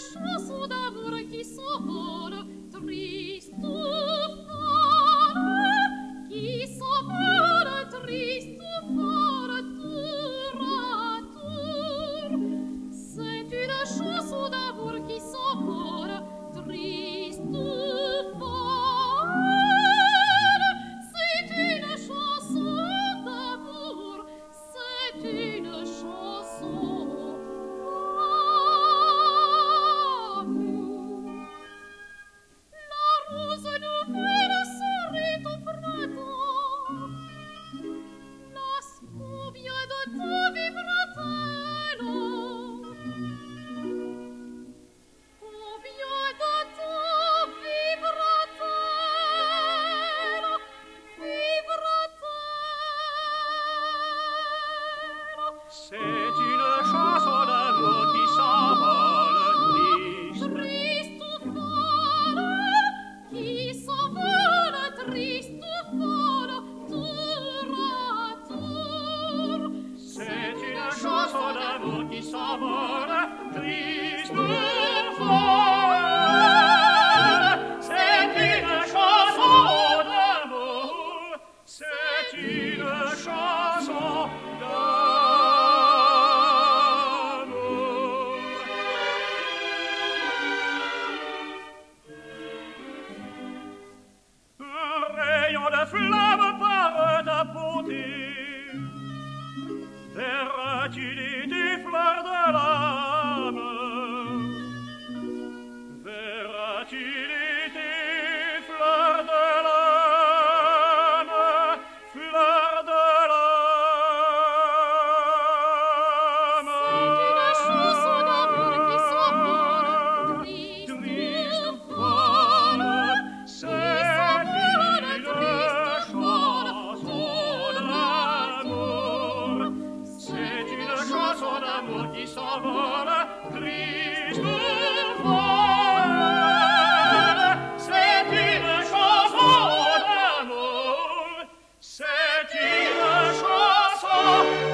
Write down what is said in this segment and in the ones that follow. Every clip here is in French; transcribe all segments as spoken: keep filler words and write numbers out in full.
chanson d'amour qui s'envole, triste ou folle, qui s'envole, triste ou folle, tour à tour. C'est une chanson d'amour qui s'envole, triste ou folle. C'est une chanson d'amour, c'est une chanson d'amour. La rose nouvelle serait au printemps, las combien de temps vivra-t-elle? Combien de temps vivra-t-elle? Vivra-t-elle? C'est une chanson d'amour qui s'envole, triste. Triste ou folle, qui s'envole, triste ou folle, tour à tour. C'est une chanson d'amour qui s'envole, triste ou folle. C'est une chanson d'amour, c'est une chanson d'amour. Un rayon de flamme par ta beauté, verras-tu des fleurs de l'âme? Verras-tu des fleurs de l'âme? Fleurs de l'âme. C'est une chanson d'amour qui s'envole, triste ou folle, C'est s'envole, une triste ou chanson d'amour. C'est une chanson d'amour qui s'envole, triste ou folle. C'est une chanson d'amour. C'est une chanson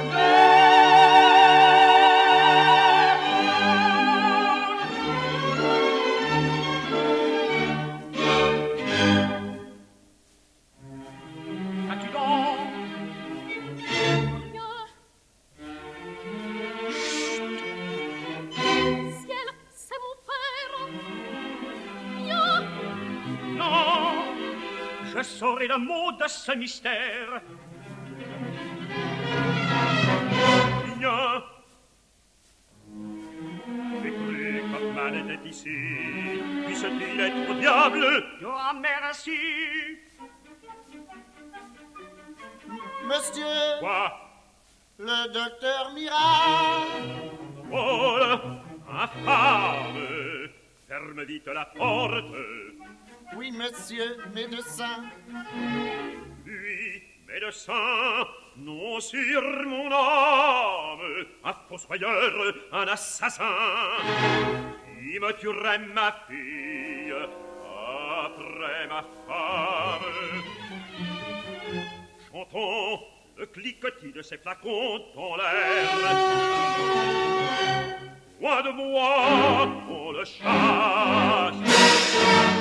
d'amour. As-tu donc rien. Ciel, c'est mon père. Viens, Non, je saurai le mot de ce mystère. Viens. J'ai cru qu'Hoffmann était ici. Puisse-t-il être au diable? Grand merci. Monsieur, Quoi? le docteur Miracle. Paul, infâme, ferme vite la porte. Oui, monsieur, médecin. Lui, médecin, non sur mon âme, un fossoyeur, un assassin, qui me tuerait ma fille après ma femme. Chantons le cliquetis de ces flacons dans l'air. Loin de moi, on le chasse.